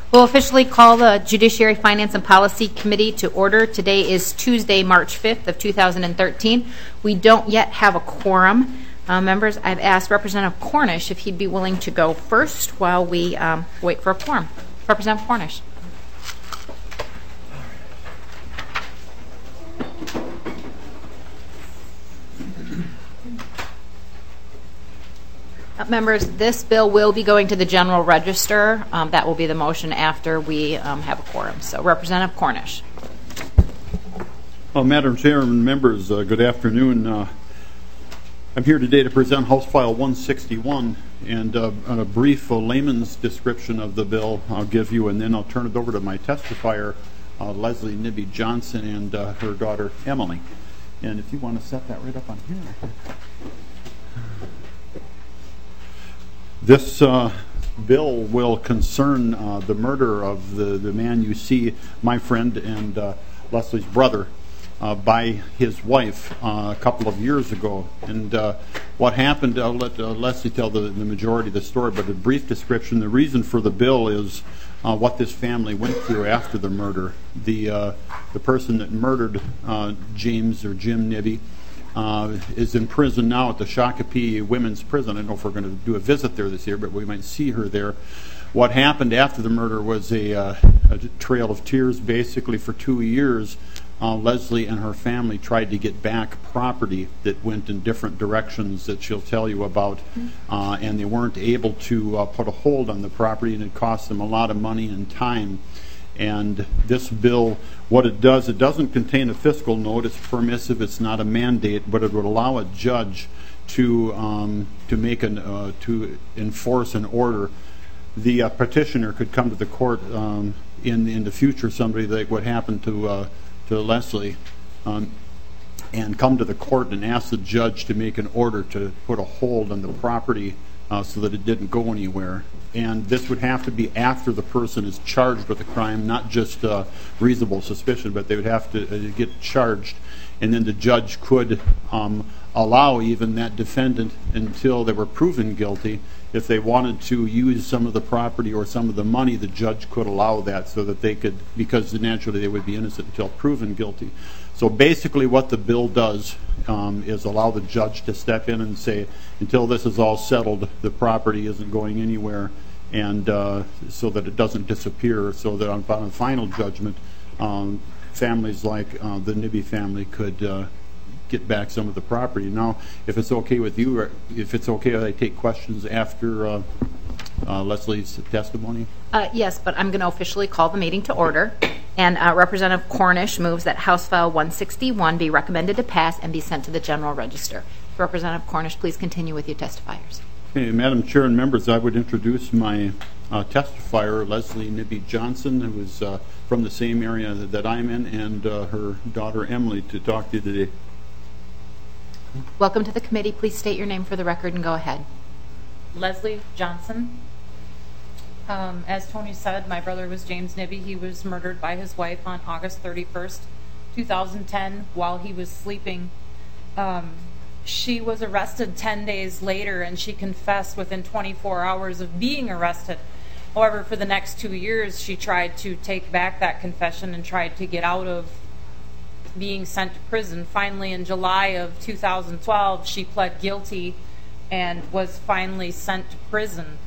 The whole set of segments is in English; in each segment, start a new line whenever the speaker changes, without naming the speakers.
We'll officially call the Judiciary Finance and Policy Committee to order. Today is Tuesday, March 5th of 2013. We don't yet have a quorum. Members, I've asked Representative Cornish if he'd be willing to go first while we wait for a quorum. Representative Cornish. Members, this bill will be going to the General Register. That will be the motion after we have a quorum. So, Representative Cornish.
Well, Madam Chairman, members, good afternoon. I'm here today to present House File 161, and on a brief layman's description of the bill I'll give you, and then I'll turn it over to my testifier, Leslie Nibby Johnson, and her daughter, Emily. And if you want to set that right up on here. This bill will concern the murder of the man you see, my friend and Leslie's brother, by his wife a couple of years ago. And what happened, I'll let Leslie tell the majority of the story, but a brief description. The reason for the bill is what this family went through after the murder. The person that murdered James or Jim Nibby is in prison now at the Shakopee Women's Prison. I don't know if we're going to do a visit there this year, but we might see her there. What happened after the murder was a trail of tears. Basically, for 2 years, Leslie and her family tried to get back property that went in different directions that she'll tell you about, and they weren't able to put a hold on the property, and it cost them a lot of money and time. And this bill, what it does, it doesn't contain a fiscal note. It's permissive. It's not a mandate, but it would allow a judge to make to enforce an order. The petitioner could come to the court in the future, somebody like what happened to Leslie, and come to the court and ask the judge to make an order to put a hold on the property so that it didn't go anywhere. And this would have to be after the person is charged with a crime, not just reasonable suspicion, but they would have to get charged. And then the judge could allow even that defendant until they were proven guilty. If they wanted to use some of the property or some of the money, the judge could allow that so that they could, because naturally they would be innocent until proven guilty. So basically what the bill does is allow the judge to step in and say, until this is all settled, the property isn't going anywhere, and so that it doesn't disappear, so that on a final judgment, families like the Nibby family could get back some of the property. Now, if it's okay with you, or if it's okay, I take questions after Leslie's testimony.
Yes, but I'm going to officially call the meeting to order. And Representative Cornish moves that House File 161 be recommended to pass and be sent to the General Register. Representative Cornish, please continue with your testifiers.
Okay, Madam Chair and members, I would introduce my testifier, Leslie Nibby Johnson, who is from the same area that I'm in, and her daughter Emily, to talk to you today.
Welcome to the committee. Please state your name for the record and go ahead.
Leslie Johnson. As Tony said, my brother was James Nibby. He was murdered by his wife on August 31st, 2010, while he was sleeping. She was arrested 10 days later, and she confessed within 24 hours of being arrested. However, for the next 2 years, she tried to take back that confession and tried to get out of being sent to prison. Finally, in July of 2012, she pled guilty and was finally sent to prison.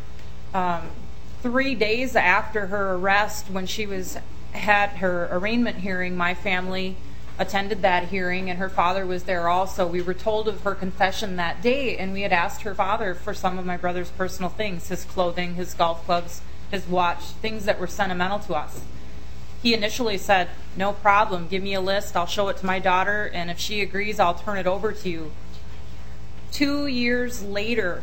3 days after her arrest, when she had her arraignment hearing, my family attended that hearing, and her father was there also. We were told of her confession that day, and we had asked her father for some of my brother's personal things, his clothing, his golf clubs, his watch, things that were sentimental to us. He initially said, "No problem, give me a list, I'll show it to my daughter, and if she agrees, I'll turn it over to you." 2 years later,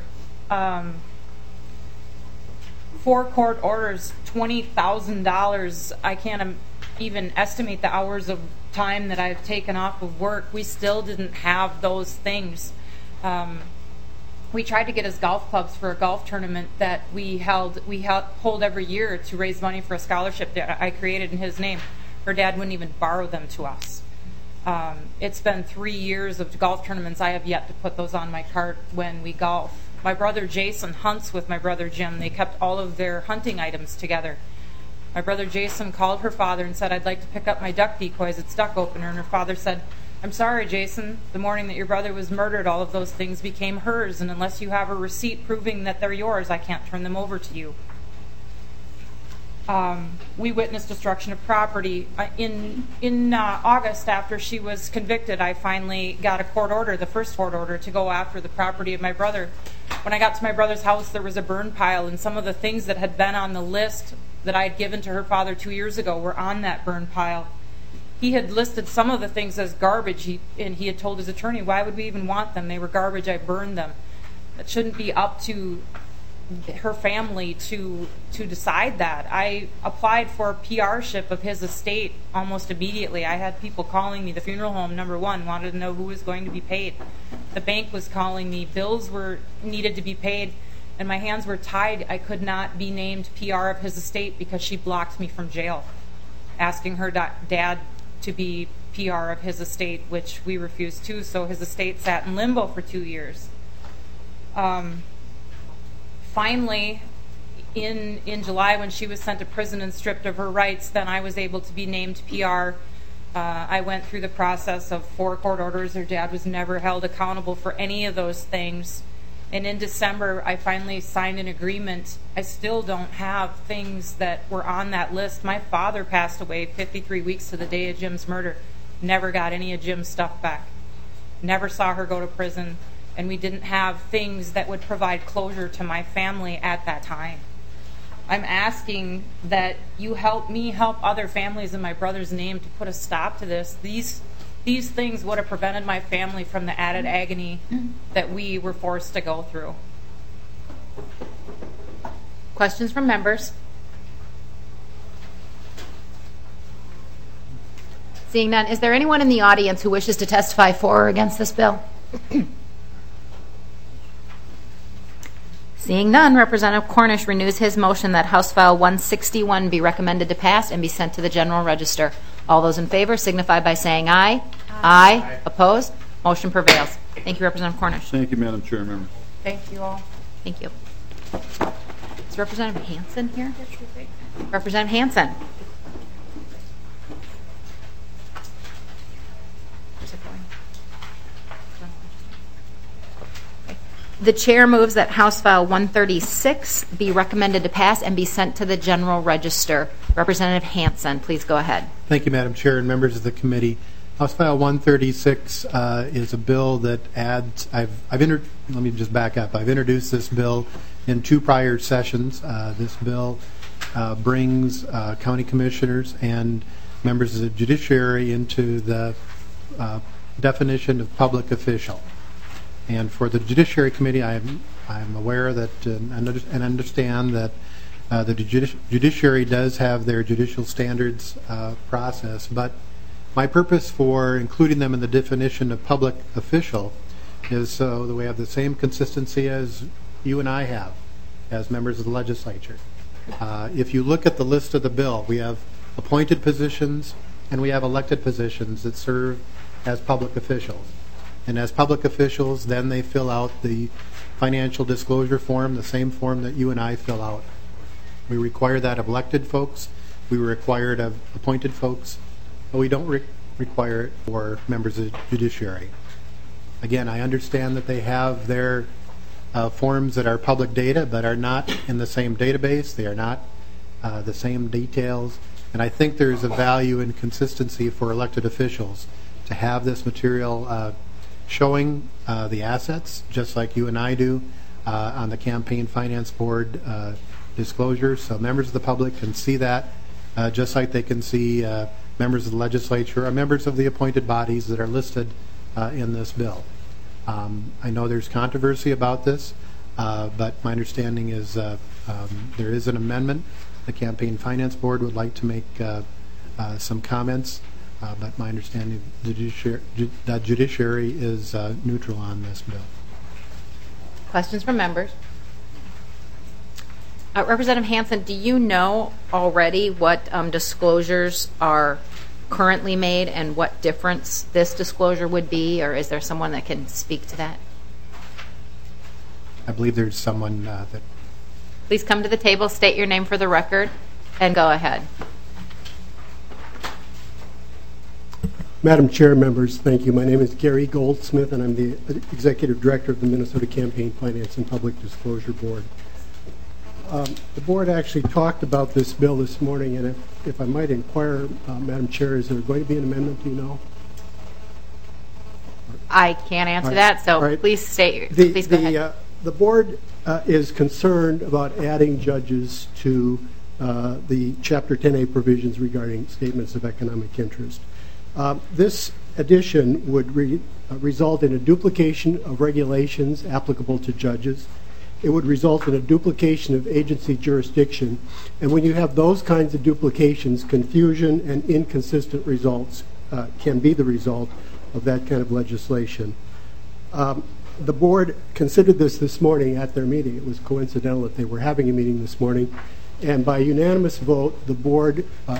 4 court orders, $20,000. I can't even estimate the hours of time that I've taken off of work. We still didn't have those things. We tried to get his golf clubs for a golf tournament that we hold every year to raise money for a scholarship that I created in his name. Her dad wouldn't even borrow them to us. It's been 3 years of golf tournaments. I have yet to put those on my cart when we golf. My brother Jason hunts with my brother Jim. They kept all of their hunting items together. My brother Jason called her father and said, "I'd like to pick up my duck decoys. It's duck opener." And her father said, "I'm sorry, Jason. The morning that your brother was murdered, all of those things became hers, and unless you have a receipt proving that they're yours, I can't turn them over to you." We witnessed destruction of property. In August, after she was convicted, I finally got a court order, the first court order, to go after the property of my brother. When I got to my brother's house, there was a burn pile, and some of the things that had been on the list that I had given to her father 2 years ago were on that burn pile. He had listed some of the things as garbage, and he had told his attorney, "Why would we even want them? They were garbage, I burned them." It shouldn't be up to her family to decide that. I applied for a PR-ship of his estate almost immediately. I had people calling me. The funeral home, number one, wanted to know who was going to be paid. The bank was calling me. Bills needed to be paid, and my hands were tied. I could not be named PR of his estate because she blocked me from jail, asking her dad to be PR of his estate, which we refused to, so his estate sat in limbo for 2 years. Finally, in July, when she was sent to prison and stripped of her rights, then I was able to be named PR. I went through the process of 4 court orders. Her dad was never held accountable for any of those things. And in December, I finally signed an agreement. I still don't have things that were on that list. My father passed away 53 weeks to the day of Jim's murder. Never got any of Jim's stuff back. Never saw her go to prison. And we didn't have things that would provide closure to my family at that time. I'm asking that you help me help other families in my brother's name to put a stop to this. These things would have prevented my family from the added agony that we were forced to go through.
Questions from members? Seeing none, is there anyone in the audience who wishes to testify for or against this bill? Seeing none, Representative Cornish renews his motion that House File 161 be recommended to pass and be sent to the General Register. All those in favor signify by saying aye. Aye. Opposed? Motion prevails. Thank you, Representative Cornish.
Thank you, Madam Chair, members.
Thank you all.
Thank you. Is Representative Hansen here? Representative Hansen. The chair moves that House File 136 be recommended to pass and be sent to the General Register. Representative Hansen, please go ahead.
Thank you, Madam Chair and members of the committee. House File 136 is a bill that adds, let me just back up. I've introduced this bill in 2 prior sessions. This bill brings county commissioners and members of the judiciary into the definition of public official. And for the Judiciary Committee, I'm aware that and understand that the judiciary does have their judicial standards process, but my purpose for including them in the definition of public official is so that we have the same consistency as you and I have as members of the legislature. If you look at the list of the bill, we have appointed positions and we have elected positions that serve as public officials. And as public officials, then they fill out the financial disclosure form, the same form that you and I fill out. We require that of elected folks. We require it of appointed folks. But we don't require it for members of the judiciary. Again, I understand that they have their forms that are public data, but are not in the same database. They are not the same details. And I think there's a value in consistency for elected officials to have this material showing the assets, just like you and I do on the Campaign Finance Board disclosure, so members of the public can see that, just like they can see members of the legislature or members of the appointed bodies that are listed in this bill. I know there's controversy about this, but my understanding is there is an amendment. The Campaign Finance Board would like to make some comments. But my understanding that judiciary is neutral on this bill.
Questions from members? Representative Hansen, do you know already what disclosures are currently made and what difference this disclosure would be, or is there someone that can speak to that?
I believe there's someone that...
Please come to the table, state your name for the record. and go ahead.
Madam Chair, members, thank you. My name is Gary Goldsmith, and I'm the Executive Director of the Minnesota Campaign Finance and Public Disclosure Board. The board actually talked about this bill this morning, and if I might inquire, Madam Chair, is there going to be an amendment, do you know?
I can't answer that, so please please go ahead.
The board is concerned about adding judges to the Chapter 10A provisions regarding statements of economic interest. This addition would result in a duplication of regulations applicable to judges. It would result in a duplication of agency jurisdiction. And when you have those kinds of duplications, confusion and inconsistent results can be the result of that kind of legislation. The board considered this morning at their meeting. It was coincidental that they were having a meeting this morning. And by unanimous vote, the board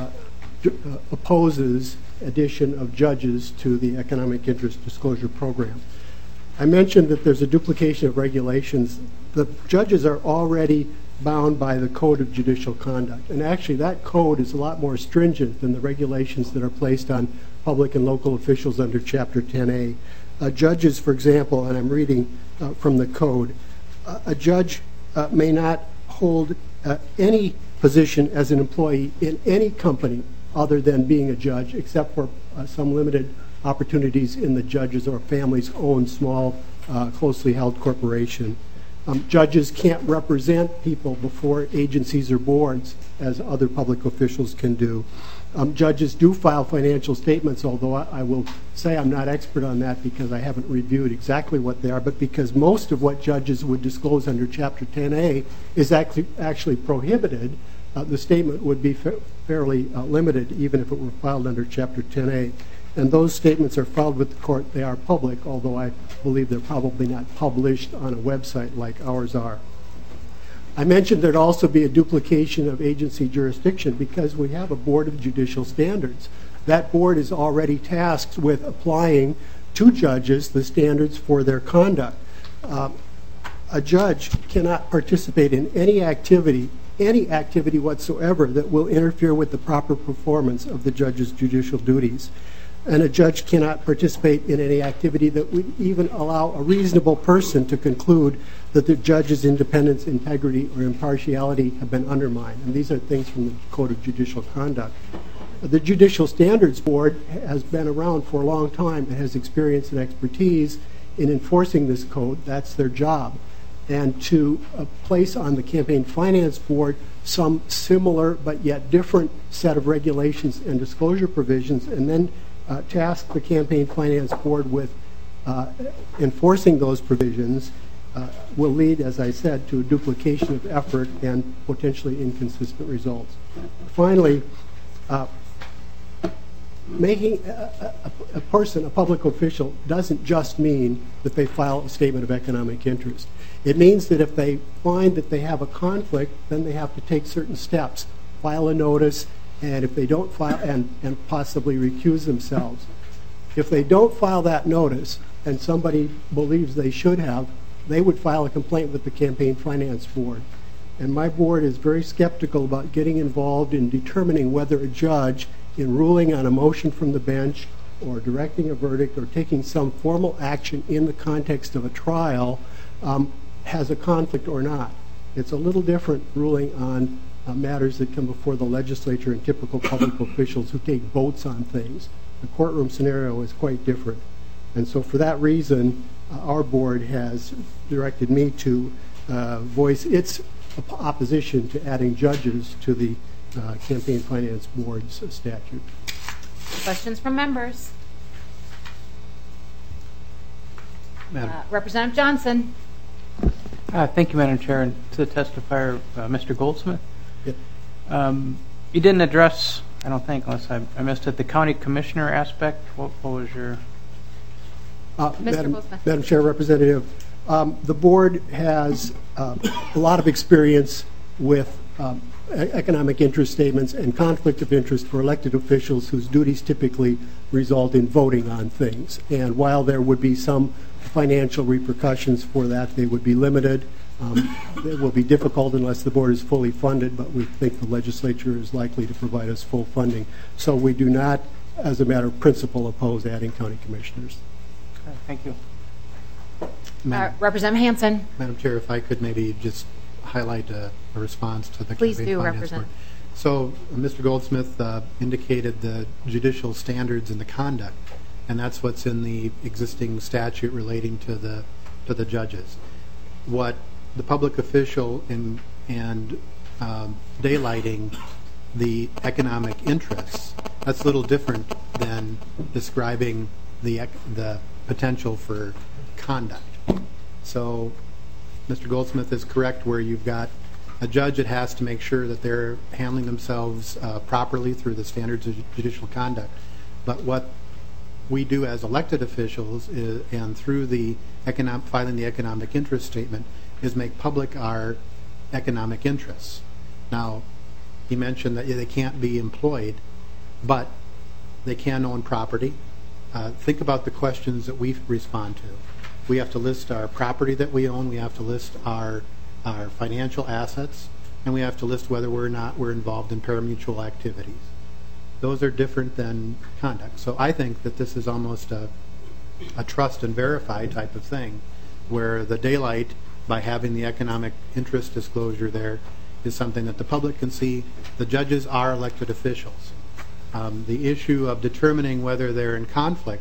opposes addition of judges to the Economic Interest Disclosure Program. I mentioned that there's a duplication of regulations. The judges are already bound by the Code of Judicial Conduct, and actually that code is a lot more stringent than the regulations that are placed on public and local officials under Chapter 10A. Judges, for example, and I'm reading from the code, a judge may not hold any position as an employee in any company other than being a judge, except for some limited opportunities in the judge's or family's own small, closely held corporation. Judges can't represent people before agencies or boards as other public officials can do. Judges do file financial statements, although I will say I'm not expert on that because I haven't reviewed exactly what they are, but because most of what judges would disclose under Chapter 10A is actually prohibited, the statement would be fairly limited even if it were filed under Chapter 10A. And those statements are filed with the court. They are public, although I believe they're probably not published on a website like ours are. I mentioned there'd also be a duplication of agency jurisdiction because we have a Board of Judicial Standards. That board is already tasked with applying to judges the standards for their conduct. A judge cannot participate in any activity whatsoever that will interfere with the proper performance of the judge's judicial duties. And a judge cannot participate in any activity that would even allow a reasonable person to conclude that the judge's independence, integrity, or impartiality have been undermined. And these are things from the Code of Judicial Conduct. The Judicial Standards Board has been around for a long time and has experience and expertise in enforcing this code. That's their job. And to place on the Campaign Finance Board some similar but yet different set of regulations and disclosure provisions, and then task the Campaign Finance Board with enforcing those provisions will lead, as I said, to a duplication of effort and potentially inconsistent results. Finally, making a person a public official doesn't just mean that they file a statement of economic interest. It means that if they find that they have a conflict, then they have to take certain steps, file a notice, and if they don't file, and possibly recuse themselves. If they don't file that notice and somebody believes they should have, they would file a complaint with the Campaign Finance Board. And my board is very skeptical about getting involved in determining whether a judge, in ruling on a motion from the bench or directing a verdict or taking some formal action in the context of a trial, has a conflict or not. It's a little different ruling on matters that come before the legislature and typical public officials who take votes on things. The courtroom scenario is quite different. And so for that reason, our board has directed me to voice its opposition to adding judges to the Campaign Finance Board's statute.
Questions from members? Representative Johnson.
Thank you, Madam Chair. And to the testifier, Mr. Goldsmith. You didn't address, I don't think, unless I missed it, the county commissioner aspect. What was your...
Madam Chair, Representative, the board has a lot of experience with economic interest statements and conflict of interest for elected officials whose duties typically result in voting on things. And while there would be some financial repercussions for that, they would be limited. It will be difficult unless the board is fully funded, but we think the legislature is likely to provide us full funding. So we do not, as a matter of principle, oppose adding county commissioners.
Okay, thank you.
Representative Hansen.
Madam Chair, if I could maybe just highlight a response to the
Please
Campaign
do,
Finance
Representative.
Board. So Mr. Goldsmith indicated the judicial standards and the conduct, and that's what's in the existing statute relating to the judges. What the public official and daylighting the economic interests, that's a little different than describing the potential for conduct. So Mr. Goldsmith is correct where you've got a judge that has to make sure that they're handling themselves properly through the standards of judicial conduct. But what we do as elected officials and through the filing the economic interest statement is make public our economic interests. Now, he mentioned that they can't be employed, but they can own property. Think about the questions that we respond to. We have to list our property that we own. We have to list our financial assets, and we have to list whether or not we're involved in parimutuel activities. Those are different than conduct. So I think that this is almost a trust and verify type of thing, where the daylight, by having the economic interest disclosure there, is something that the public can see. The judges are elected officials. The issue of determining whether they're in conflict,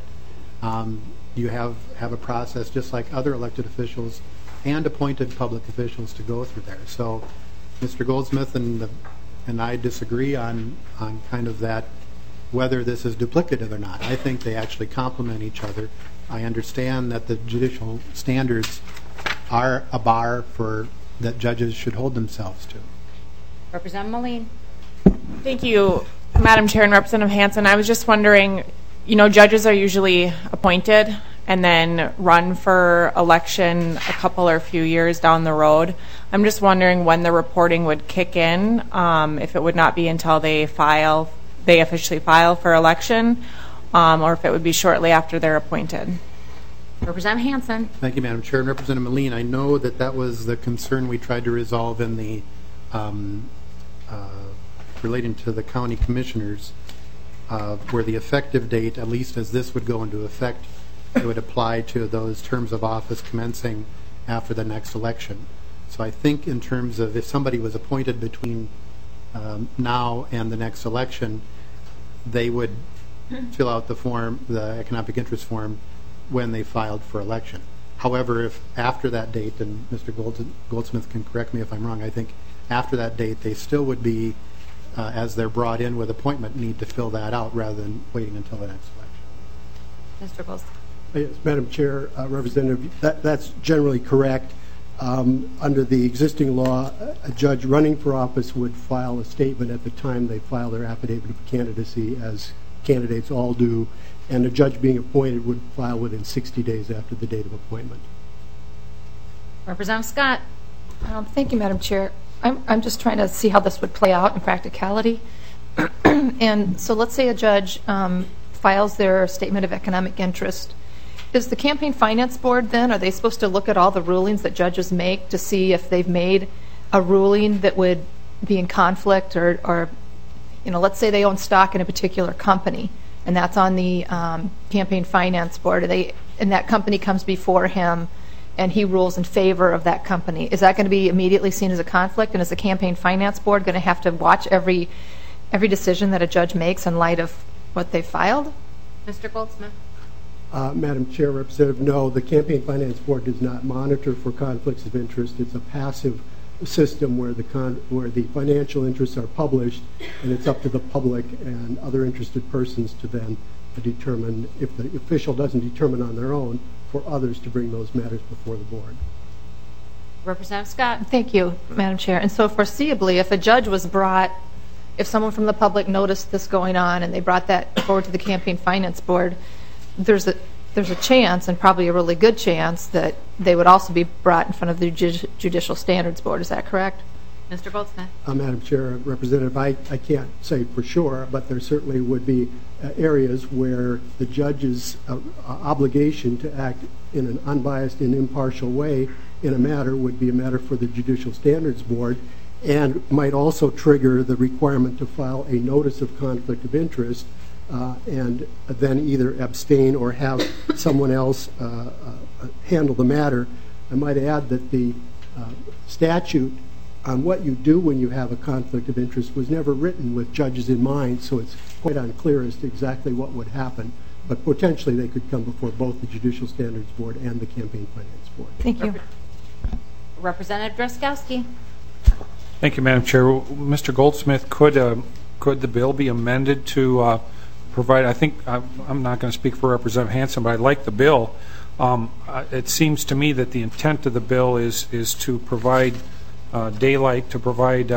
you have a process just like other elected officials and appointed public officials to go through there. So Mr. Goldsmith and I disagree on kind of that, whether this is duplicative or not. I think they actually complement each other. I understand that the judicial standards are a bar that judges should hold themselves to.
Representative Moline.
Thank you, Madam Chair and Representative Hansen. I was just wondering, judges are usually appointed and then run for election a couple or few years down the road. I'm just wondering when the reporting would kick in, if it would not be until they officially file for election, or if it would be shortly after they're appointed.
Representative Hansen.
Thank you, Madam Chair. And Representative Moline, I know that was the concern we tried to resolve in the relating to the county commissioners, where the effective date, at least as this would go into effect, it would apply to those terms of office commencing after the next election. So I think in terms of if somebody was appointed between now and the next election, they would fill out the form, the economic interest form, when they filed for election. However, if after that date, and Mr. Goldsmith can correct me if I'm wrong, I think after that date they still would be, as they're brought in with appointment, need to fill that out rather than waiting until the next election.
Mr. Goldsmith.
Yes, Madam Chair, Representative, that's generally correct. Under the existing law, a judge running for office would file a statement at the time they file their affidavit of candidacy, as candidates all do, and a judge being appointed would file within 60 days after the date of appointment.
Representative Scott.
Thank you, Madam Chair. I'm just trying to see how this would play out in practicality. And so let's say a judge files their statement of economic interest. Is the Campaign Finance Board then, are they supposed to look at all the rulings that judges make to see if they've made a ruling that would be in conflict, or let's say they own stock in a particular company, and that's on the Campaign Finance Board, and that company comes before him and he rules in favor of that company. Is that going to be immediately seen as a conflict, and is the Campaign Finance Board going to have to watch every decision that a judge makes in light of what they filed?
Mr. Goldsmith.
Madam Chair, Representative, no, the Campaign Finance Board does not monitor for conflicts of interest. It's a passive system where the financial interests are published, and it's up to the public and other interested persons to then determine, if the official doesn't determine on their own, for others to bring those matters before the board.
Representative Scott.
Thank you, Madam Chair. And so foreseeably, if a judge was brought, if someone from the public noticed this going on and they brought that forward to the Campaign Finance Board, there's a chance, and probably a really good chance, that they would also be brought in front of the Judicial Standards Board. Is that correct?
Mr. Goldsmith.
Madam Chair, Representative, I can't say for sure, but there certainly would be areas where the judge's obligation to act in an unbiased and impartial way in a matter would be a matter for the Judicial Standards Board and might also trigger the requirement to file a notice of conflict of interest and then either abstain or have someone else handle the matter. I might add that the statute on what you do when you have a conflict of interest was never written with judges in mind, so it's quite unclear as to exactly what would happen. But potentially they could come before both the Judicial Standards Board and the Campaign Finance Board.
Thank you.
Representative Drazkowski.
Thank you, Madam Chair. Mr. Goldsmith, could the bill be amended to provide, I think, I'm not going to speak for Representative Hansen, but I like the bill. It seems to me that the intent of the bill is to provide daylight, to provide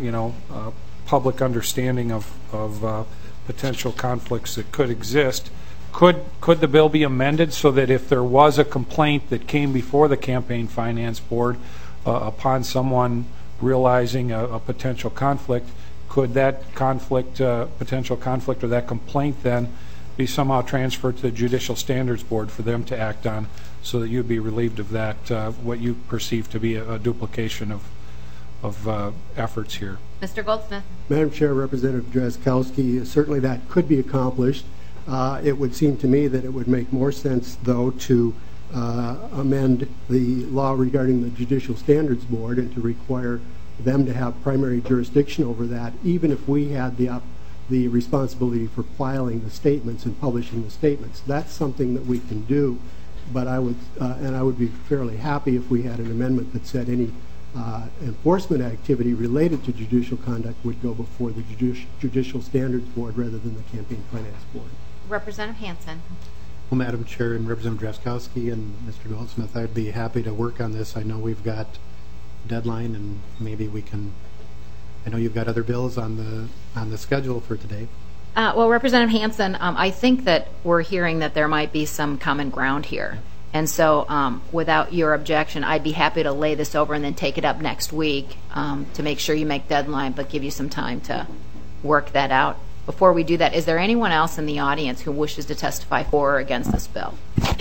public understanding of potential conflicts that could exist. Could the bill be amended so that if there was a complaint that came before the Campaign Finance Board upon someone realizing a potential conflict, could that potential conflict or that complaint then be somehow transferred to the Judicial Standards Board for them to act on, so that you'd be relieved of that, what you perceive to be a duplication of efforts here?
Mr. Goldsmith.
Madam Chair, Representative Drazkowski, certainly that could be accomplished. It would seem to me that it would make more sense, though, to amend the law regarding the Judicial Standards Board and to require them to have primary jurisdiction over that, even if we had the responsibility for filing the statements and publishing the statements. That's something that we can do, but I would be fairly happy if we had an amendment that said any enforcement activity related to judicial conduct would go before the Judicial Standards Board rather than the Campaign Finance Board.
Representative Hansen.
Well, Madam Chair and Representative Drazkowski and Mr. Goldsmith, I'd be happy to work on this. I know we've got a deadline, and maybe we can. I know you've got other bills on the schedule for today.
Well, Representative Hansen, I think that we're hearing that there might be some common ground here. And so without your objection, I'd be happy to lay this over and then take it up next week to make sure you make deadline, but give you some time to work that out. Before we do that, is there anyone else in the audience who wishes to testify for or against this bill?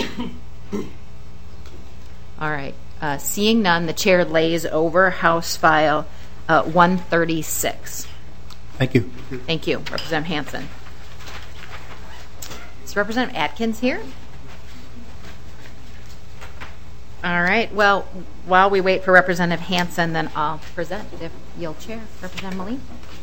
All right. Seeing none, the chair lays over House File 136.
Thank you.
Thank you, Representative Hansen. Is Representative Atkins here? All right. Well, while we wait for Representative Hansen, then I'll present, if you'll chair, Representative Moline.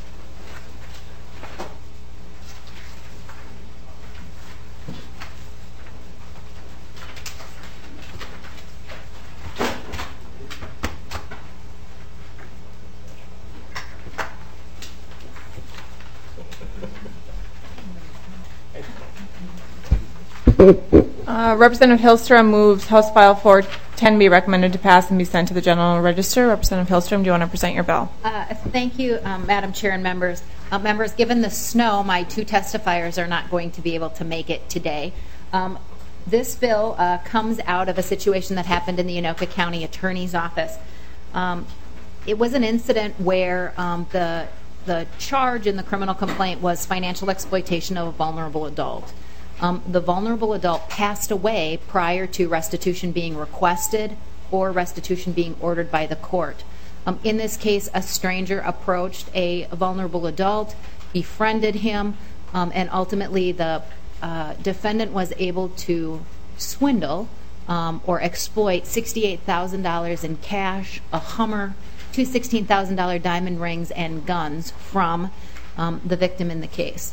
Representative Hillstrom moves House File 410 be recommended to pass and be sent to the General Register. Representative Hillstrom, do you want to present your bill?
Thank you, Madam Chair and members. Members, given the snow, my two testifiers are not going to be able to make it today. This bill comes out of a situation that happened in the Anoka County Attorney's Office. It was an incident where the charge in the criminal complaint was financial exploitation of a vulnerable adult. The vulnerable adult passed away prior to restitution being requested or restitution being ordered by the court. In this case, a stranger approached a vulnerable adult, befriended him, and ultimately the defendant was able to swindle or exploit $68,000 in cash, a Hummer, two $16,000 diamond rings, and guns from the victim in the case.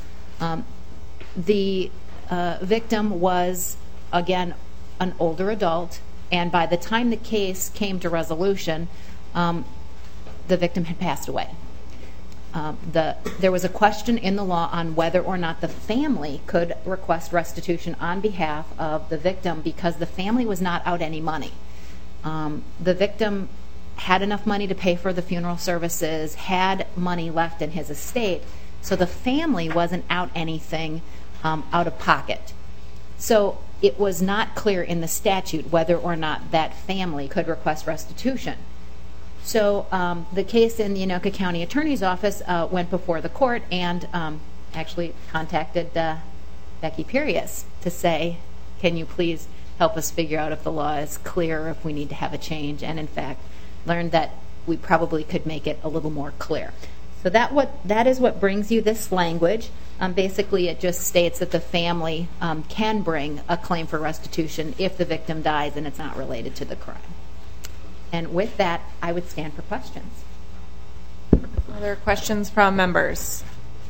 The victim was, again, an older adult, and by the time the case came to resolution, the victim had passed away. There was a question in the law on whether or not the family could request restitution on behalf of the victim because the family was not out any money. The victim had enough money to pay for the funeral services, had money left in his estate, so the family wasn't out anything out of pocket. So it was not clear in the statute whether or not that family could request restitution. So the case in the Anoka County Attorney's Office went before the court and actually contacted Becky Pirius to say, can you please help us figure out if the law is clear or if we need to have a change, and in fact learned that we probably could make it a little more clear. So that is what brings you this language. Basically, it just states that the family can bring a claim for restitution if the victim dies and it's not related to the crime. And with that, I would stand for questions.
Other questions from members?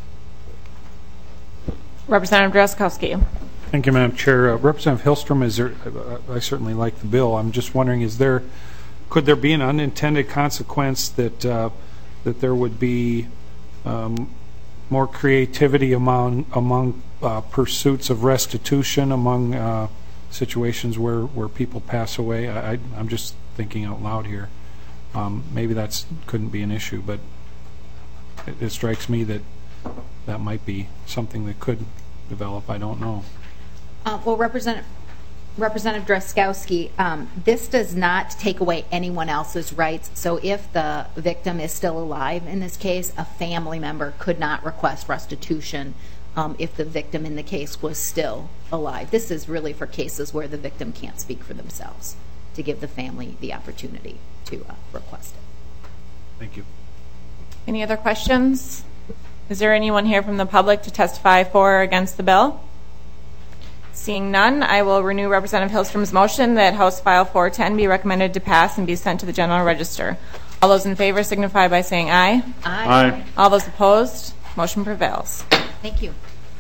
Representative Drazkowski.
Thank you, Madam Chair. Representative Hillstrom, I certainly like the bill. I'm just wondering, could there be an unintended consequence that there would be more creativity among pursuits of restitution among situations where people pass away? I'm just thinking out loud here. Maybe that couldn't be an issue, but it strikes me that might be something that could develop. I don't know.
Well, Representative Drazkowski, this does not take away anyone else's rights. So if the victim is still alive in this case, a family member could not request restitution if the victim in the case was still alive. This is really for cases where the victim can't speak for themselves, to give the family the opportunity to request it.
Thank you.
Any other questions? Is there anyone here from the public to testify for or against the bill? Seeing none, I will renew Representative Hillstrom's motion that House File 410 be recommended to pass and be sent to the General Register. All those in favor signify by saying aye.
Aye.
All those opposed, motion prevails.
Thank you.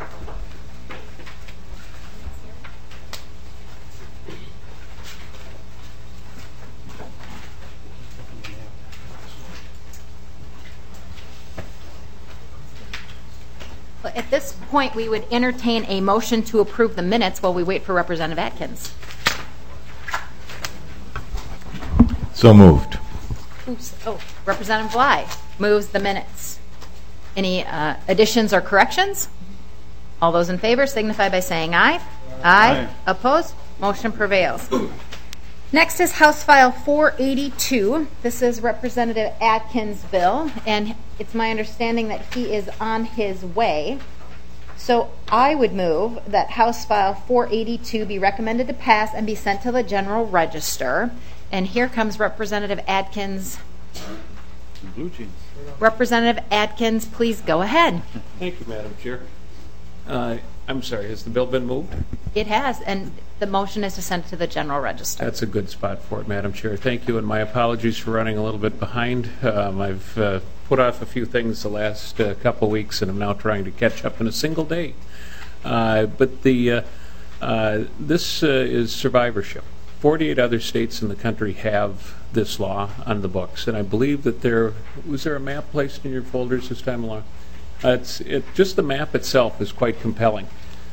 At this point, we would entertain a motion to approve the minutes while we wait for Representative Atkins.
So moved.
Oops. Oh, Representative Bly moves the minutes. Any additions or corrections? All those in favor signify by saying aye. Aye. Opposed? Motion prevails. Next is House File 482. This is Representative Atkins' bill, and it's my understanding that he is on his way. So I would move that House File 482 be recommended to pass and be sent to the General Register. And here comes Representative Atkins.
Blue jeans.
Representative Atkins, please go ahead.
Thank you, Madam Chair. I'm sorry, has the bill been moved?
It has, and the motion is to send it to the General Register.
That's a good spot for it, Madam Chair. Thank you, and my apologies for running a little bit behind. I've put off a few things the last couple weeks, and I'm now trying to catch up in a single day. But this is survivorship. 48 other states in the country have this law on the books, and I believe that was there a map placed in your folders this time along? Just the map itself is quite compelling.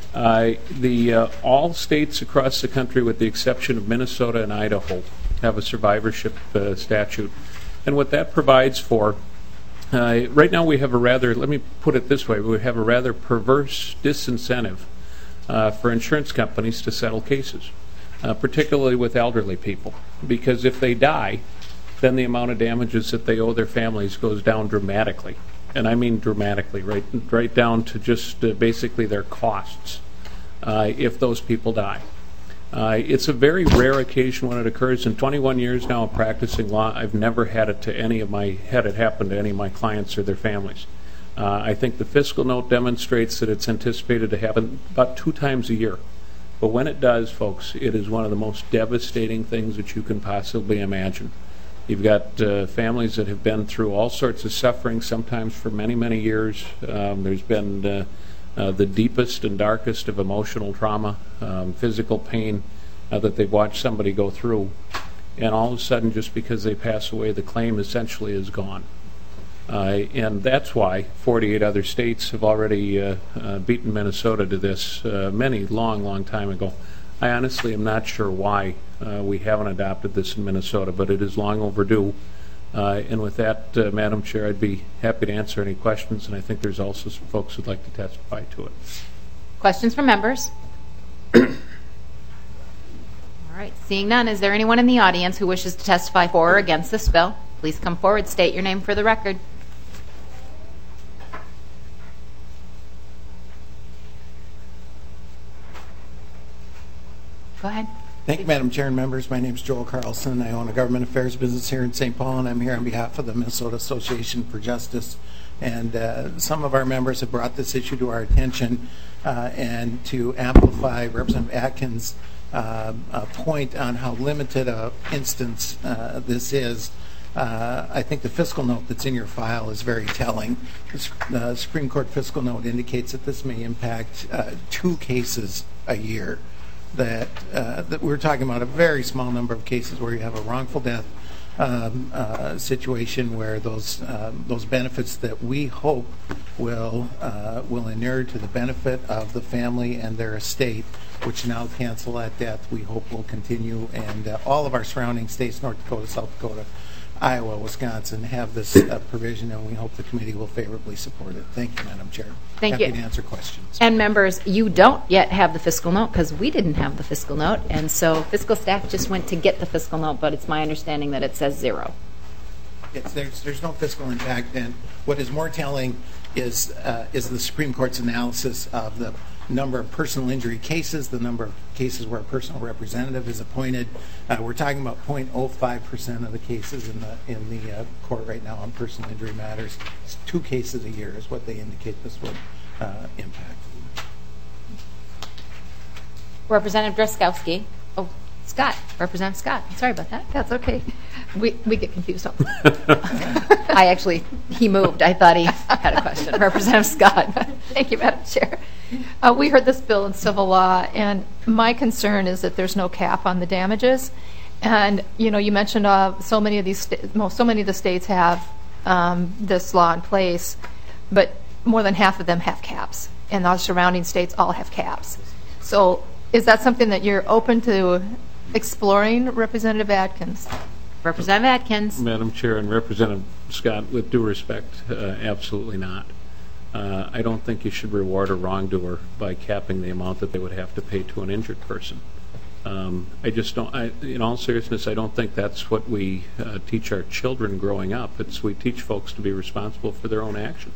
All states across the country, with the exception of Minnesota and Idaho, have a survivorship statute. And what that provides for, right now we have let me put it this way, we have a rather perverse disincentive for insurance companies to settle cases, particularly with elderly people. Because if they die, then the amount of damages that they owe their families goes down dramatically. And I mean dramatically, right down to just basically their costs if those people die. It's a very rare occasion when it occurs. In 21 years now of practicing law, I've never had it happen to any of my clients or their families. I think the fiscal note demonstrates that it's anticipated to happen about 2 times a year. But when it does, folks, it is one of the most devastating things that you can possibly imagine. You've got families that have been through all sorts of suffering, sometimes for many, many years. There's been the deepest and darkest of emotional trauma, physical pain that they've watched somebody go through. And all of a sudden, just because they pass away, the claim essentially is gone. And that's why 48 other states have already beaten Minnesota to this many long time ago. I honestly am not sure why we haven't adopted this in Minnesota, but it is long overdue. And with that, Madam Chair, I'd be happy to answer any questions, and I think there's also some folks who'd like to testify to it.
Questions from members? All right, seeing none, is there anyone in the audience who wishes to testify for or against this bill? Please come forward, state your name for the record. Go ahead.
Thank you, Madam Chair and members. My name is Joel Carlson. I own a government affairs business here in St. Paul, and I'm here on behalf of the Minnesota Association for Justice. And some of our members have brought this issue to our attention, and to amplify Representative Atkins' point on how limited an instance this is. I think the fiscal note that's in your file is very telling. The Supreme Court fiscal note indicates that this may impact 2 cases a year. That we're talking about a very small number of cases where you have a wrongful death situation where those benefits that we hope will inure to the benefit of the family and their estate, which now cancel that death, we hope will continue, and all of our surrounding states, North Dakota, South Dakota, Iowa, Wisconsin, have this provision, and we hope the committee will favorably support it. Thank you, Madam Chair.
Thank you.
Happy to answer questions.
And members, you don't yet have the fiscal note because we didn't have the fiscal note, and so fiscal staff just went to get the fiscal note, but it's my understanding that it says 0.
There's no fiscal impact, and what is more telling is the Supreme Court's analysis of the number of personal injury cases, the number of cases where a personal representative is appointed. We're talking about 0.05% of the cases in the court right now on personal injury matters. It's 2 cases a year is what they indicate this would impact.
Representative Drazkowski. Oh, Scott. Representative Scott. Sorry about that.
That's okay. We get confused.
He moved. I thought he had a question. Representative Scott.
Thank you, Madam Chair. We heard this bill in civil law, and my concern is that there's no cap on the damages. And you mentioned so many of the states have this law in place, but more than half of them have caps, and our surrounding states all have caps. So, is that something that you're open to exploring, Representative Atkins?
Representative Atkins.
Madam Chair and Representative Scott, with due respect, absolutely not. I don't think you should reward a wrongdoer by capping the amount that they would have to pay to an injured person. I just don't, in all seriousness, I don't think that's what we teach our children growing up. We teach folks to be responsible for their own actions.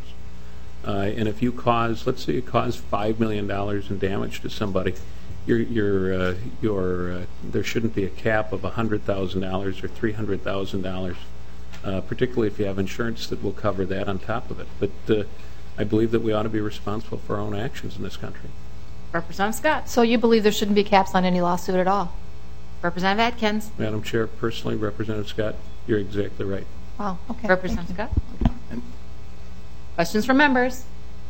And if you let's say you cause $5 million in damage to somebody, there shouldn't be a cap of $100,000 or $300,000, particularly if you have insurance that will cover that on top of it. But I believe that we ought to be responsible for our own actions in this country.
Representative Scott.
So you believe there shouldn't be caps on any lawsuit at all?
Representative Atkins.
Madam Chair, personally, Representative Scott, you're exactly right.
Wow, okay.
Representative Scott. Questions from members?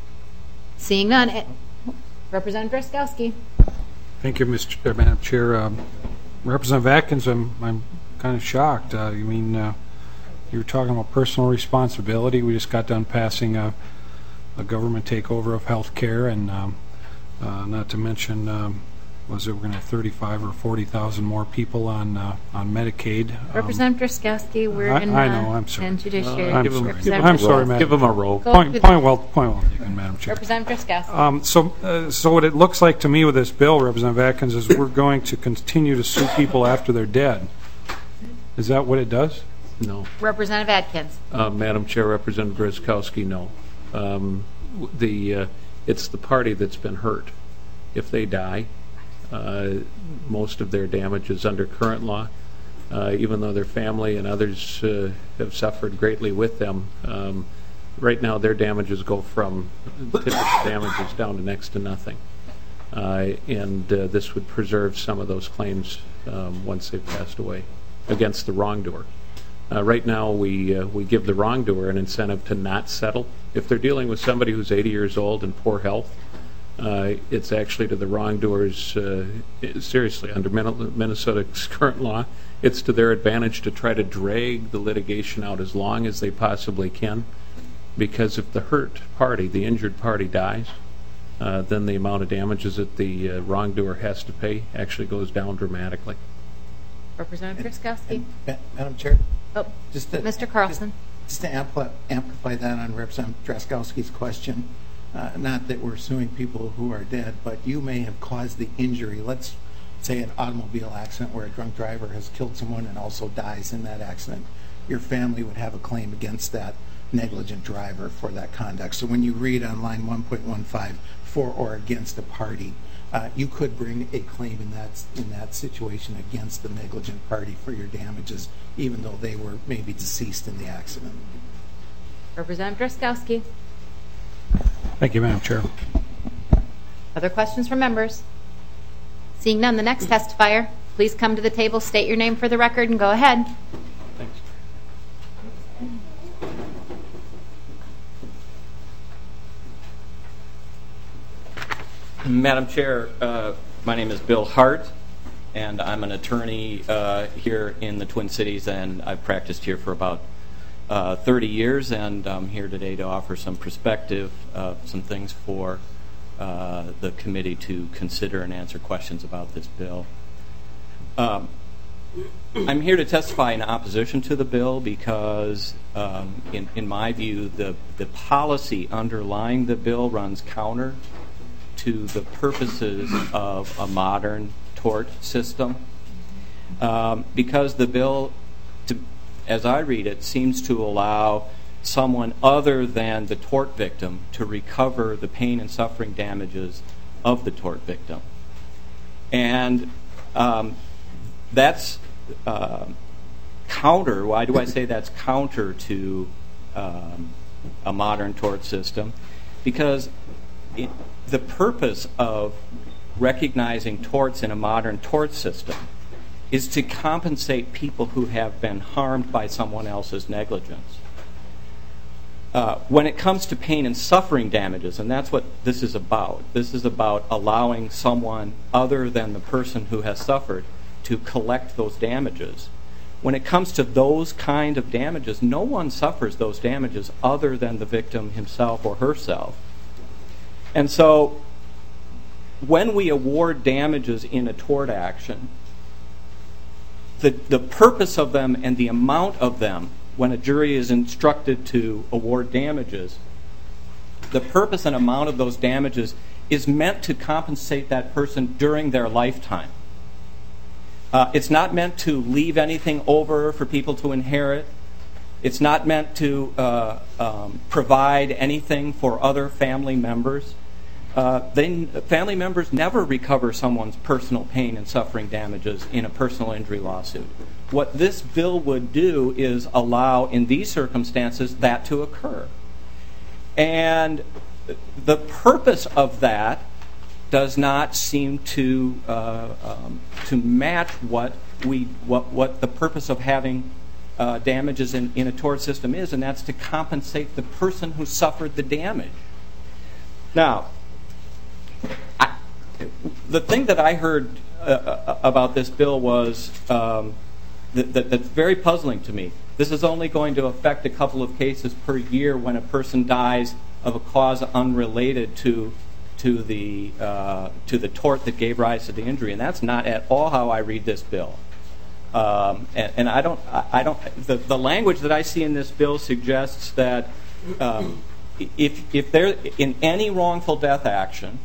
Seeing none. Representative Drazkowski.
Thank you, Madam Chair. Representative Atkins, I'm kind of shocked. You were talking about personal responsibility. We just got done passing a government takeover of health care, and not to mention, we're going to have 35 or 40,000 more people on Medicaid.
Representative Drazkowski, we're in judiciary.
I'm sorry, Madam.
Give them a roll.
Point well taken, Madam Chair.
Representative Drazkowski.
So what it looks like to me with this bill, Representative Atkins, is we're going to continue to sue people after they're dead. Is that what it does?
No.
Representative Atkins.
Madam Chair, Representative Drazkowski, no. It's the party that's been hurt. If they die, most of their damages under current law, even though their family and others have suffered greatly with them, right now their damages go from typical damages down to next to nothing. And this would preserve some of those claims once they've passed away against the wrongdoer. Right now we give the wrongdoer an incentive to not settle. If they're dealing with somebody who's 80 years old and poor health, it's actually to the wrongdoers, seriously, under Minnesota's current law, it's to their advantage to try to drag the litigation out as long as they possibly can, because if the hurt party, the injured party, dies, then the amount of damages that the wrongdoer has to pay actually goes down dramatically.
Representative Drazkowski.
Madam Chair?
Oh, Mr. Carlson.
Just to amplify that on Representative Drazkowski's question, not that we're suing people who are dead, but you may have caused the injury. Let's say an automobile accident where a drunk driver has killed someone and also dies in that accident. Your family would have a claim against that negligent driver for that conduct. So when you read on line 1.15, for or against a party, you could bring a claim in that situation against the negligent party for your damages, even though they were maybe deceased in the accident.
Representative Drazkowski.
Thank you, Madam Chair.
Other questions from members? Seeing none, the next testifier, please come to the table, state your name for the record, and go ahead.
Thanks.
Madam Chair, my name is Bill Hart, and I'm an attorney here in the Twin Cities, and I've practiced here for about 30 years, and I'm here today to offer some perspective, some things for the committee to consider and answer questions about this bill. I'm here to testify in opposition to the bill because, in my view, the policy underlying the bill runs counter to the purposes of a modern tort system, because the bill, as I read it, seems to allow someone other than the tort victim to recover the pain and suffering damages of the tort victim. And that's counter. Why do I say that's counter to a modern tort system? Because the purpose of recognizing torts in a modern tort system is to compensate people who have been harmed by someone else's negligence. When it comes to pain and suffering damages, and that's what this is about allowing someone other than the person who has suffered to collect those damages. When it comes to those kind of damages, no one suffers those damages other than the victim himself or herself. And so when we award damages in a tort action, the purpose of them and the amount of them, when a jury is instructed to award damages, the purpose and amount of those damages is meant to compensate that person during their lifetime. It's not meant to leave anything over for people to inherit. It's not meant to provide anything for other family members. Family members never recover someone's personal pain and suffering damages in a personal injury lawsuit. What this bill would do is allow, in these circumstances, that to occur. And the purpose of that does not seem to match what the purpose of having damages in a tort system is, and that's to compensate the person who suffered the damage. Now, the thing that I heard about this bill was that's very puzzling to me. This is only going to affect a couple of cases per year when a person dies of a cause unrelated to the tort that gave rise to the injury, and that's not at all how I read this bill. And I don't. The language that I see in this bill suggests that if there in any wrongful death action,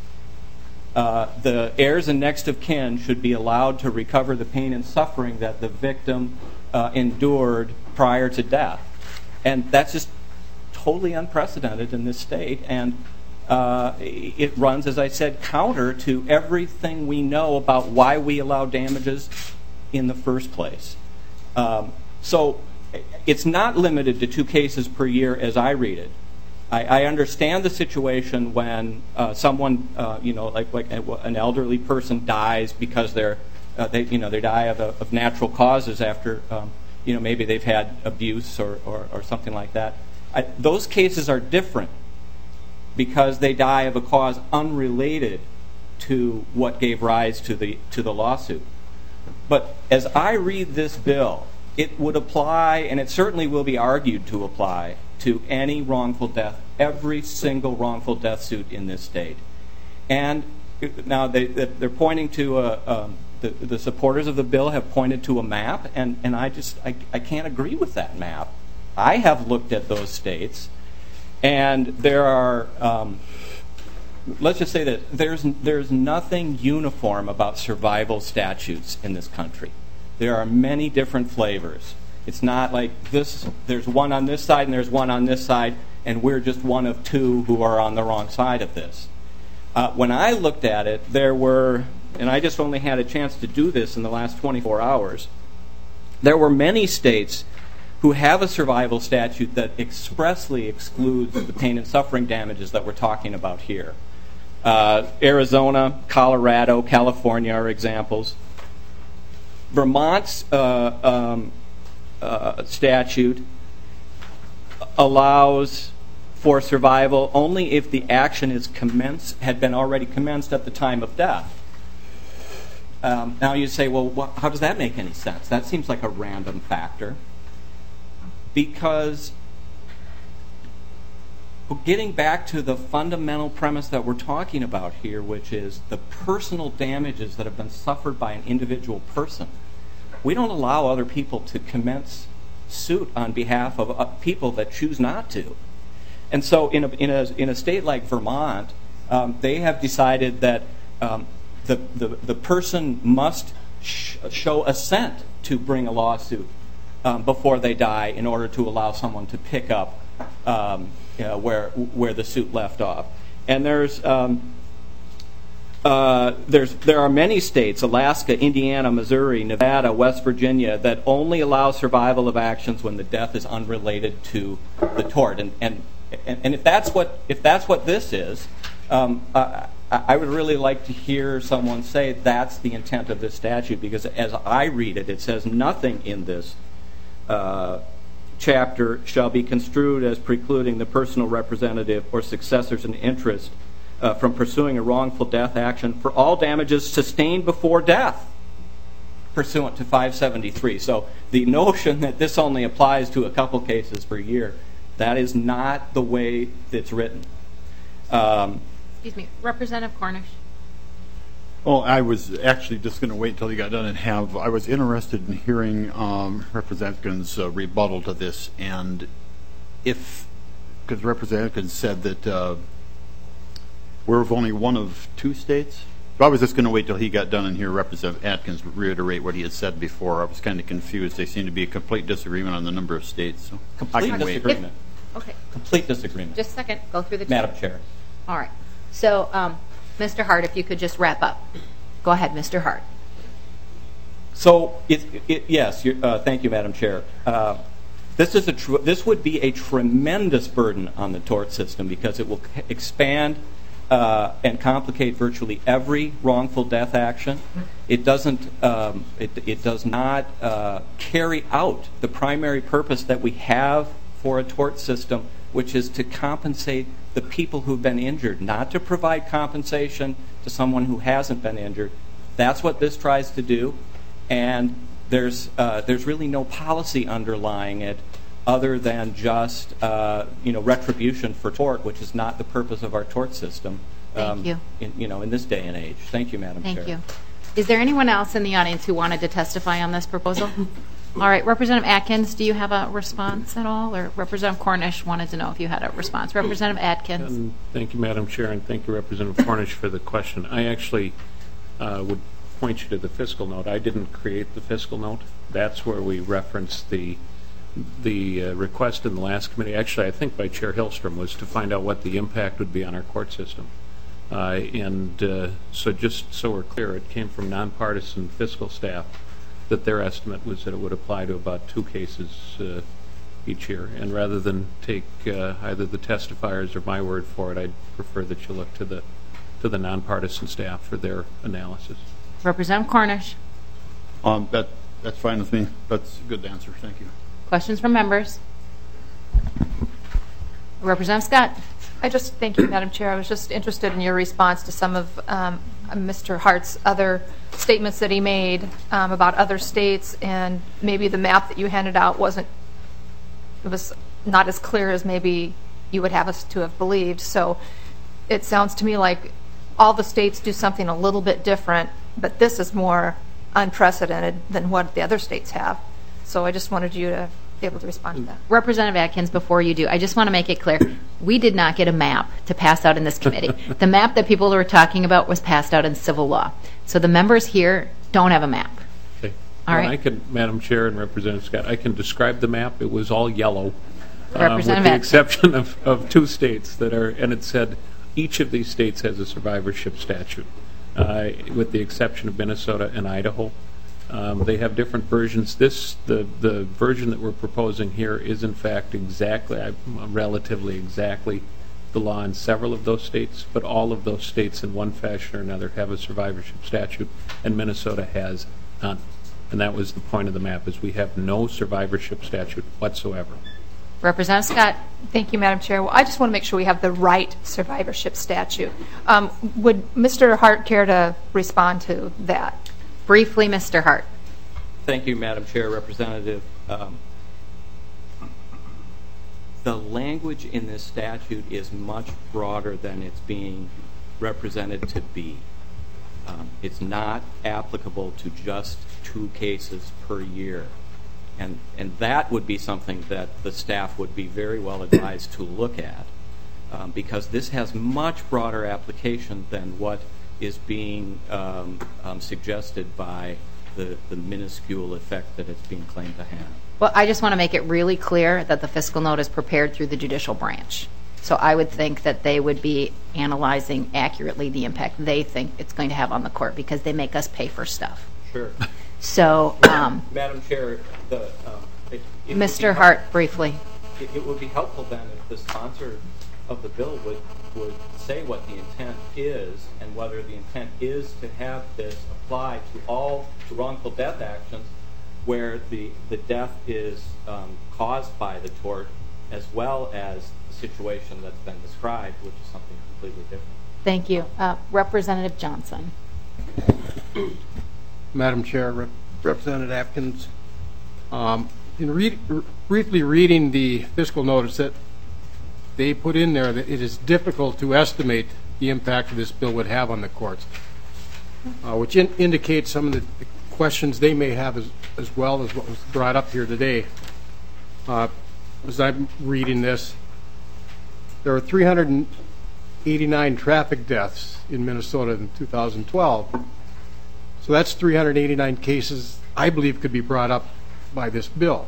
the heirs and next of kin should be allowed to recover the pain and suffering that the victim endured prior to death, and that's just totally unprecedented in this state, and it runs, as I said, counter to everything we know about why we allow damages in the first place. So it's not limited to 2 cases per year as I read it. I understand the situation when someone, like an elderly person dies because they die of natural causes after, maybe they've had abuse or something like that. Those cases are different because they die of a cause unrelated to what gave rise to the lawsuit. But as I read this bill, it would apply, and it certainly will be argued to apply, to any wrongful death, every single wrongful death suit in this state. And now they're pointing to the supporters of the bill have pointed to a map, and I can't agree with that map. I have looked at those states, and there are, let's just say that there's nothing uniform about survival statutes in this country. There are many different flavors. It's not like this, there's one on this side and there's one on this side, and we're just one of two who are on the wrong side of this. When I looked at it, there were, and I just only had a chance to do this in the last 24 hours, there were many states who have a survival statute that expressly excludes the pain and suffering damages that we're talking about here. Arizona, Colorado, California are examples. Vermont's statute allows for survival only if the action had been already commenced at the time of death. Now you say, well, how does that make any sense? That seems like a random factor. Because getting back to the fundamental premise that we're talking about here, which is the personal damages that have been suffered by an individual person, we don't allow other people to commence suit on behalf of people that choose not to. And so in a state like Vermont, they have decided that the person must show assent to bring a lawsuit before they die in order to allow someone to pick up where the suit left off. And there are many states, Alaska, Indiana, Missouri, Nevada, West Virginia, that only allow survival of actions when the death is unrelated to the tort. And if that's what this is, I would really like to hear someone say that's the intent of this statute, because as I read it, it says nothing in this chapter shall be construed as precluding the personal representative or successors in interest from pursuing a wrongful death action for all damages sustained before death pursuant to 573. So the notion that this only applies to a couple cases per year, that is not the way it's written.
Excuse me, Representative Cornish.
Well, I was actually just going to wait until you got done and I was interested in hearing Representative Atkins' rebuttal to this, and because Representative Atkins said that we're only one of two states. So I was just going to wait till he got done and hear Representative Atkins reiterate what he had said before. I was kind of confused. They seem to be a complete disagreement on the number of states. So
complete disagreement.
Okay.
Complete disagreement.
Just a second. Go through the
Madam Chair.
All right. So, Mr. Hart, if you could just wrap up. Go ahead, Mr. Hart.
So, yes, thank you, Madam Chair. This would be a tremendous burden on the tort system because it will expand and complicate virtually every wrongful death action. It doesn't. It does not carry out the primary purpose that we have for a tort system, which is to compensate the people who've been injured, not to provide compensation to someone who hasn't been injured. That's what this tries to do, and there's really no policy underlying it other than just retribution for tort, which is not the purpose of our tort system.
Thank you.
In this day and age. Thank you, Madam Chair.
Thank you. Is there anyone else in the audience who wanted to testify on this proposal? All right, Representative Atkins, do you have a response at all? Or Representative Cornish wanted to know if you had a response. Representative Atkins.
Thank you, Madam Chair, and thank you, Representative Cornish, for the question. I actually would point you to the fiscal note. I didn't create the fiscal note. That's where we referenced the request in the last committee, actually I think by Chair Hillstrom, was to find out what the impact would be on our court system. So just so we're clear, it came from nonpartisan fiscal staff that their estimate was that it would apply to about 2 cases each year. And rather than take either the testifiers or my word for it, I'd prefer that you look to the nonpartisan staff for their analysis.
Representative Cornish.
That's fine with me. That's a good answer. Thank you.
Questions from members? Representative Scott.
Thank you, Madam Chair. I was just interested in your response to some of Mr. Hart's other statements that he made about other states, and maybe the map that you handed out was not as clear as maybe you would have us to have believed. So it sounds to me like all the states do something a little bit different, but this is more unprecedented than what the other states have. So I just wanted you to be able to respond to that.
Representative Atkins, before you do, I just want to make it clear, we did not get a map to pass out in this committee. The map that people were talking about was passed out in civil law. So the members here don't have a map.
Okay.
All right.
I can, Madam Chair and Representative Scott, I can describe the map. It was all yellow, with
Representative
the
Atkins.
exception of 2 states that are, and it said each of these states has a survivorship statute, with the exception of Minnesota and Idaho. They have different versions. The version that we're proposing here is in fact relatively exactly the law in several of those states, but all of those states in one fashion or another have a survivorship statute, and Minnesota has none. And that was the point of the map, is we have no survivorship statute whatsoever.
Representative Scott.
Thank you, Madam Chair. Well, I just want to make sure we have the right survivorship statute. Would Mr. Hart care to respond to that?
Briefly, Mr. Hart.
Thank you, Madam Chair, Representative. The language in this statute is much broader than it's being represented to be. It's not applicable to just 2 cases per year. And that would be something that the staff would be very well advised to look at, because this has much broader application than what is being suggested by the minuscule effect that it's being claimed to have.
Well, I just want to make it really clear that the fiscal note is prepared through the judicial branch. So I would think that they would be analyzing accurately the impact they think it's going to have on the court, because they make us pay for stuff.
Sure.
So,
Madam Chair,
Mr. Hart, briefly.
It would be helpful then if the sponsor of the bill would say what the intent is, and whether the intent is to have this apply to all wrongful death actions where the death is caused by the tort, as well as the situation that's been described, which is something completely different.
Thank you. Representative Johnson.
Madam Chair, Representative Atkins, in briefly reading the fiscal notice that they put in there, that it is difficult to estimate the impact that this bill would have on the courts, which indicates some of the questions they may have as well as what was brought up here today. As I'm reading this, there are 389 traffic deaths in Minnesota in 2012. So that's 389 cases I believe could be brought up by this bill.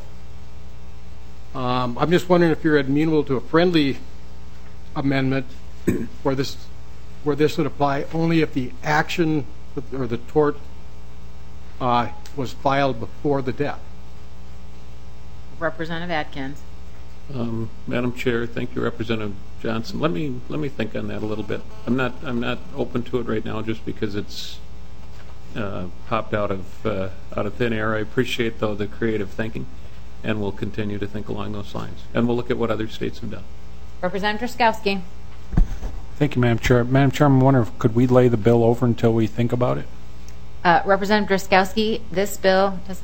I'm just wondering if you're amenable to a friendly amendment where this would apply only if the action or the tort was filed before the death.
Representative Atkins.
Madam Chair, thank you, Representative Johnson. Let me think on that a little bit. I'm not open to it right now, just because it's popped out of thin air. I appreciate, though, the creative thinking, and we'll continue to think along those lines. And we'll look at what other states have done.
Representative Drazkowski.
Thank you, Madam Chair. Madam Chair, I'm wondering, could we lay the bill over until we think about it?
Representative Drazkowski, this bill is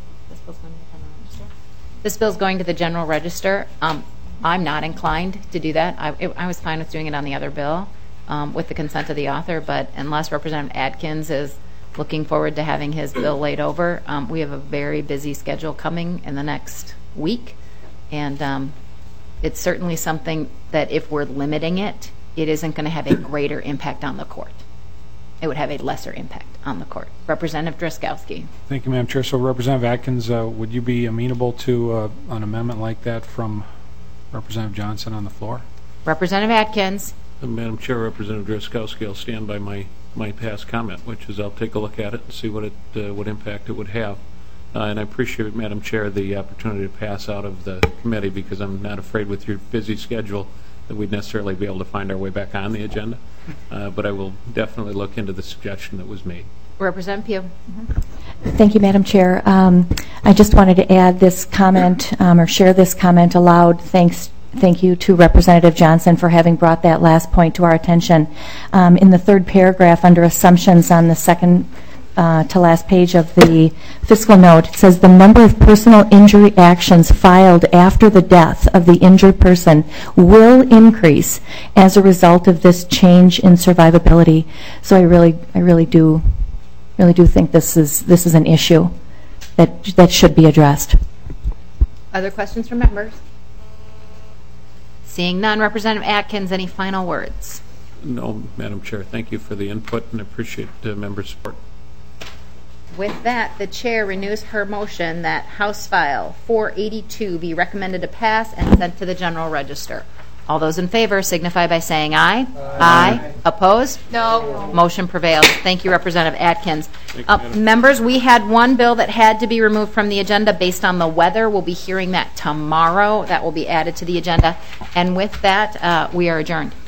going to the General Register. I'm not inclined to do that. I was fine with doing it on the other bill with the consent of the author, but unless Representative Atkins is looking forward to having his bill laid over, we have a very busy schedule coming in the next week, and it's certainly something that if we're limiting it, it isn't going to have a greater impact on the court. It would have a lesser impact on the court. Representative Drazkowski.
Thank you, Madam Chair. So, Representative Atkins, would you be amenable to an amendment like that from Representative Johnson on the floor?
Representative Atkins.
Madam Chair, Representative Drazkowski, I'll stand by my past comment, which is I'll take a look at it and see what impact it would have. And I appreciate, Madam Chair, the opportunity to pass out of the committee, because I'm not afraid with your busy schedule that we'd necessarily be able to find our way back on the agenda. But I will definitely look into the suggestion that was made.
Representative Pugh.
Thank you, Madam Chair. I just wanted to add this comment or share this comment aloud. Thank you to Representative Johnson for having brought that last point to our attention. In the third paragraph under assumptions on the second to last page of the fiscal note, it says the number of personal injury actions filed after the death of the injured person will increase as a result of this change in survivability. So I really do think this is an issue that should be addressed.
Other questions from members? Seeing none, Representative Atkins, any final words?
No, Madam Chair. Thank you for the input and appreciate the member support.
With that, the chair renews her motion that House File 482 be recommended to pass and sent to the General Register. All those in favor signify by saying aye. Aye. Opposed?
No.
Motion prevails. Thank you, Representative Atkins. Members, we had one bill that had to be removed from the agenda based on the weather. We'll be hearing that tomorrow. That will be added to the agenda. And with that, we are adjourned.